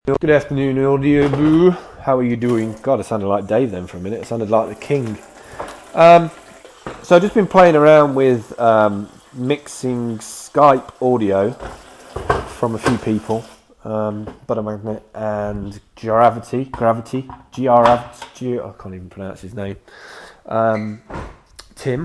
Good afternoon, Audio Boo. How are you doing? God, I sounded like Dave then for a minute. I sounded like the king. So I've just been playing around with mixing Skype audio from a few people. Butter Magnet and Gravity, I can't even pronounce his name. Tim.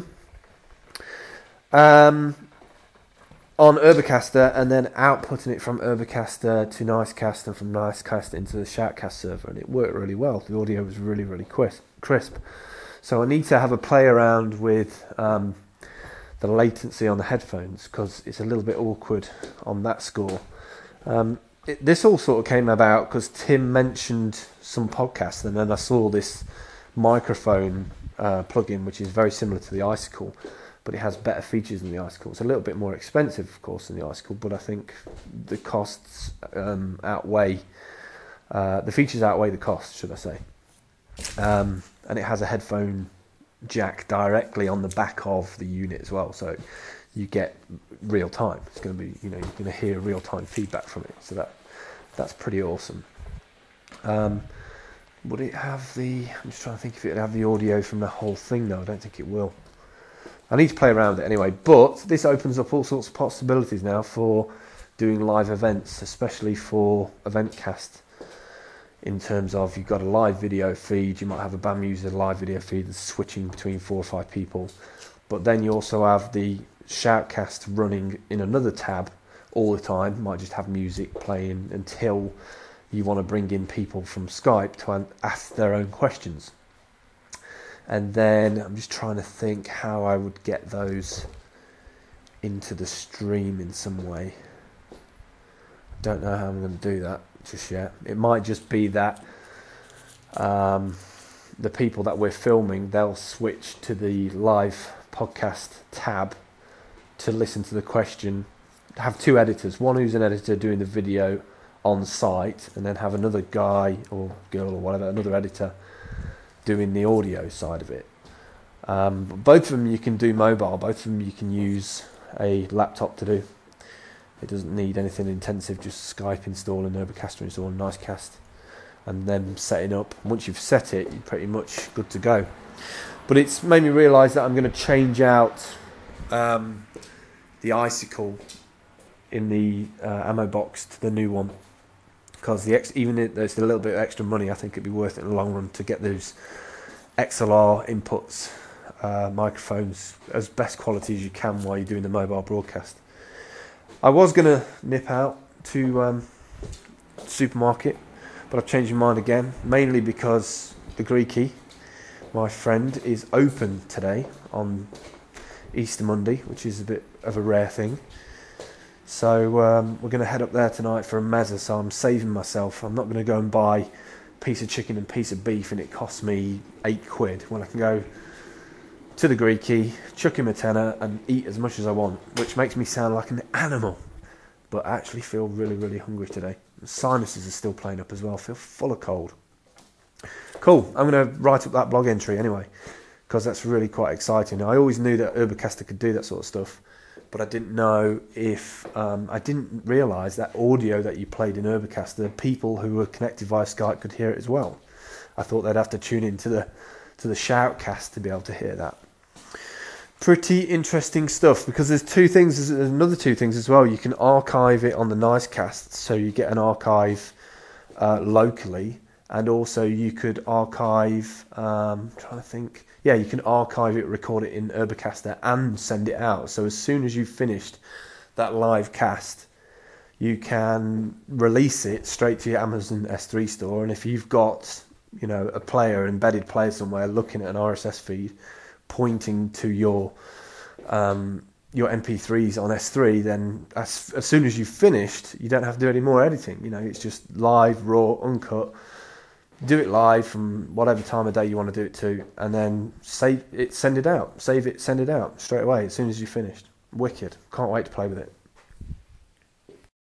On Urbacaster, and then outputting it from Urbacaster to Nicecast and from Nicecast into the Shoutcast server, and it worked really well. The audio was really, really crisp. So I need to have a play around with the latency on the headphones because it's a little bit awkward on that score. This all sort of came about because Tim mentioned some podcasts, and then I saw this microphone plugin, which is very similar to the Icicle, but it has better features than the Icicle. It's a little bit more expensive, of course, than the Icicle, but I think the costs outweigh the features outweigh the costs, should I say? And it has a headphone jack directly on the back of the unit as well, so you get real time. It's going to be, you're going to hear real time feedback from it, so that's pretty awesome. Would it have the? I'm just trying to think if it would have the audio from the whole thing. No, I don't think it will. I need to play around with it anyway, but this opens up all sorts of possibilities now for doing live events, especially for EventCast. In terms of, you've got a live video feed, you might have a BAM user live video feed that's switching between 4 or 5 people, but then you also have the Shoutcast running in another tab all the time. You might just have music playing until you want to bring in people from Skype to ask their own questions. And then I'm just trying to think how I would get those into the stream in some way. Don't know how I'm going to do that just yet. It might just be that the people that we're filming, they'll switch to the live podcast tab to listen to the question. Have 2 editors, one who's an editor doing the video on site, and then have another guy or girl or whatever, another editor doing the audio side of it. Both of them you can do mobile, both of them you can use a laptop to do. It doesn't need anything intensive, just Skype installing, Urbacaster installing, Nicecast, and then setting up. Once you've set it, you're pretty much good to go. But it's made me realise that I'm going to change out the Icicle in the ammo box to the new one, because even if there's a little bit of extra money, I think it'd be worth it in the long run to get those XLR inputs, microphones as best quality as you can while you're doing the mobile broadcast. I was going to nip out to supermarket, but I've changed my mind again, mainly because the Greeky, my friend, is open today on Easter Monday, which is a bit of a rare thing. So we're going to head up there tonight for a mezza, so I'm saving myself. I'm not going to go and buy a piece of chicken and piece of beef and it costs me £8 when I can go to the Greeky, chuck him a tenner and eat as much as I want, which makes me sound like an animal, but I actually feel really, really hungry today. The sinuses are still playing up as well. I feel full of cold. Cool, I'm going to write up that blog entry anyway, because that's really quite exciting. I always knew that Urbacaster could do that sort of stuff, but I didn't know if I didn't realise that audio that you played in Urbacaster, people who were connected via Skype could hear it as well. I thought they'd have to tune into the Shoutcast to be able to hear that. Pretty interesting stuff, because there's another 2 things as well. You can archive it on the Nicecast, so you get an archive locally, and also you could archive. I'm trying to think. Yeah, you can archive it, record it in Urbacaster, and send it out. So as soon as you've finished that live cast, you can release it straight to your Amazon S3 store. And if you've got, a player, embedded player somewhere, looking at an RSS feed pointing to your MP3s on S3, then as soon as you've finished, you don't have to do any more editing. It's just live, raw, uncut. Do it live from whatever time of day you want to do it to, and then save it, send it out straight away as soon as you've finished. Wicked. Can't wait to play with it.